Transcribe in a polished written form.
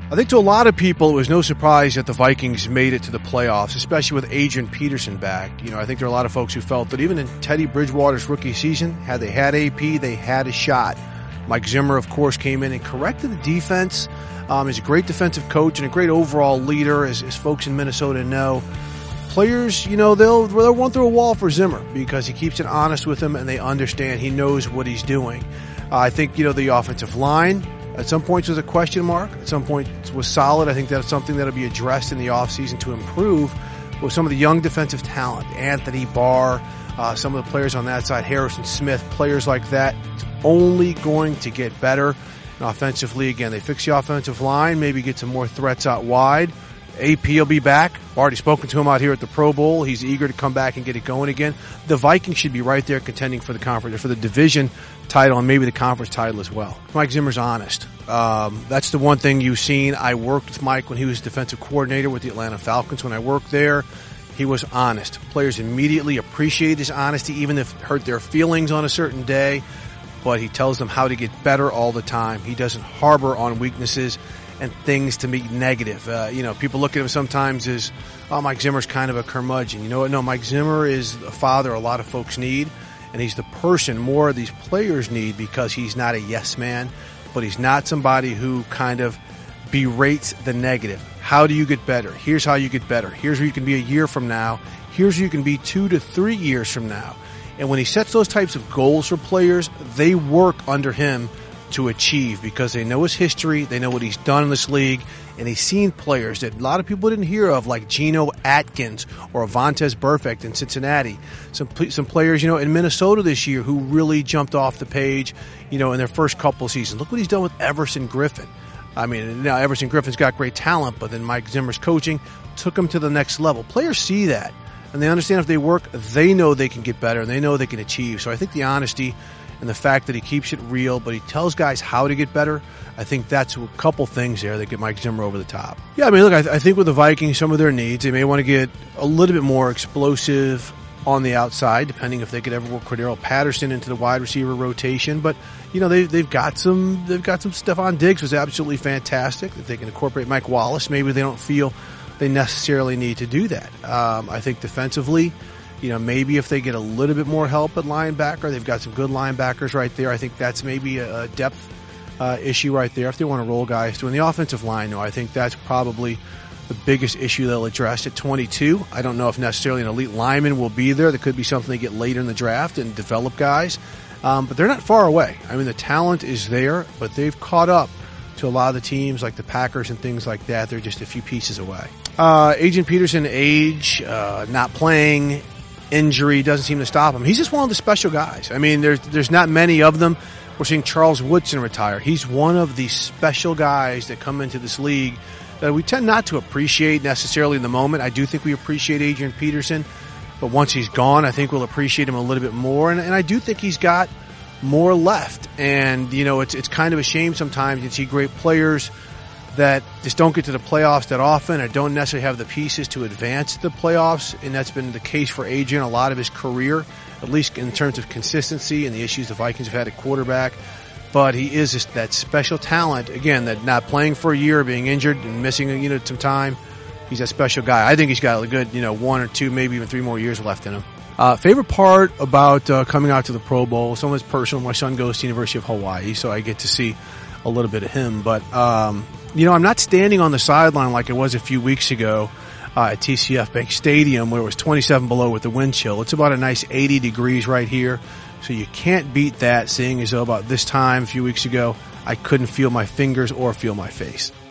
I think to a lot of people, it was no surprise that the Vikings made it to the playoffs, especially with Adrian Peterson back. I think there are a lot of folks who felt that even in Teddy Bridgewater's rookie season, had they had AP, they had a shot. Mike Zimmer, of course, came in and corrected the defense. He's a great defensive coach and a great overall leader, as folks in Minnesota know. Players, they'll run through a wall for Zimmer because he keeps it honest with them and they understand he knows what he's doing. I think, the offensive line at some points was a question mark. At some point was solid. I think that's something that'll be addressed in the offseason to improve with some of the young defensive talent. Anthony Barr, some of the players on that side, Harrison Smith, players like that. It's only going to get better. And offensively, again, they fix the offensive line, maybe get some more threats out wide. AP will be back. I've already spoken to him out here at the Pro Bowl. He's eager to come back and get it going again. The Vikings should be right there contending for the conference, or for the division title, and maybe the conference title as well. Mike Zimmer's honest. That's the one thing you've seen. I worked with Mike when he was defensive coordinator with the Atlanta Falcons. When I worked there, he was honest. Players immediately appreciate his honesty, even if it hurt their feelings on a certain day. But he tells them how to get better all the time. He doesn't harbor on weaknesses and things to be negative. People look at him sometimes as, Mike Zimmer's kind of a curmudgeon. You know what? No, Mike Zimmer is a father a lot of folks need, and he's the person more of these players need because he's not a yes man, but he's not somebody who kind of berates the negative. How do you get better? Here's how you get better. Here's where you can be a year from now. Here's where you can be 2 to 3 years from now. And when he sets those types of goals for players, they work under him to achieve because they know his history, they know what he's done in this league, and he's seen players that a lot of people didn't hear of, like Geno Atkins or Vontaze Burfict in Cincinnati. Some players, in Minnesota this year who really jumped off the page, in their first couple of seasons. Look what he's done with Everson Griffin. I mean, now Everson Griffin's got great talent, but then Mike Zimmer's coaching took him to the next level. Players see that, and they understand if they work, they know they can get better, and they know they can achieve. So I think the honesty and the fact that he keeps it real, but he tells guys how to get better, I think that's a couple things there that get Mike Zimmer over the top. Yeah, I mean, look, I think with the Vikings, some of their needs, they may want to get a little bit more explosive on the outside, depending if they could ever work Cordero Patterson into the wide receiver rotation. But, they've got some Stephon Diggs was absolutely fantastic. If they can incorporate Mike Wallace, maybe they don't feel they necessarily need to do that. I think defensively, maybe if they get a little bit more help at linebacker, they've got some good linebackers right there. I think that's maybe a depth issue right there if they want to roll guys through. In the offensive line, I think that's probably the biggest issue they'll address at 22. I don't know if necessarily an elite lineman will be there. That could be something they get later in the draft and develop guys. But they're not far away. I mean, the talent is there, but they've caught up to a lot of the teams like the Packers and things like that. They're just a few pieces away. Adrian Peterson, age, not playing, injury doesn't seem to stop him. He's just one of the special guys. I mean, there's not many of them. We're seeing Charles Woodson retire. He's one of the special guys that come into this league that we tend not to appreciate necessarily in the moment. I do think we appreciate Adrian Peterson, but once he's gone, I think we'll appreciate him a little bit more. And I do think he's got more left. And, it's kind of a shame sometimes you see great players that just don't get to the playoffs that often or don't necessarily have the pieces to advance the playoffs. And that's been the case for Adrian a lot of his career, at least in terms of consistency and the issues the Vikings have had at quarterback. But he is just that special talent, again, that not playing for a year, being injured and missing, some time. He's a special guy. I think he's got a good, 1 or 2, maybe even 3 more years left in him. Favorite part about coming out to the Pro Bowl, some of it's personal. My son goes to the University of Hawaii, so I get to see a little bit of him. But, I'm not standing on the sideline like it was a few weeks ago at TCF Bank Stadium where it was 27 below with the wind chill. It's about a nice 80 degrees right here. So you can't beat that, seeing as though about this time a few weeks ago, I couldn't feel my fingers or feel my face.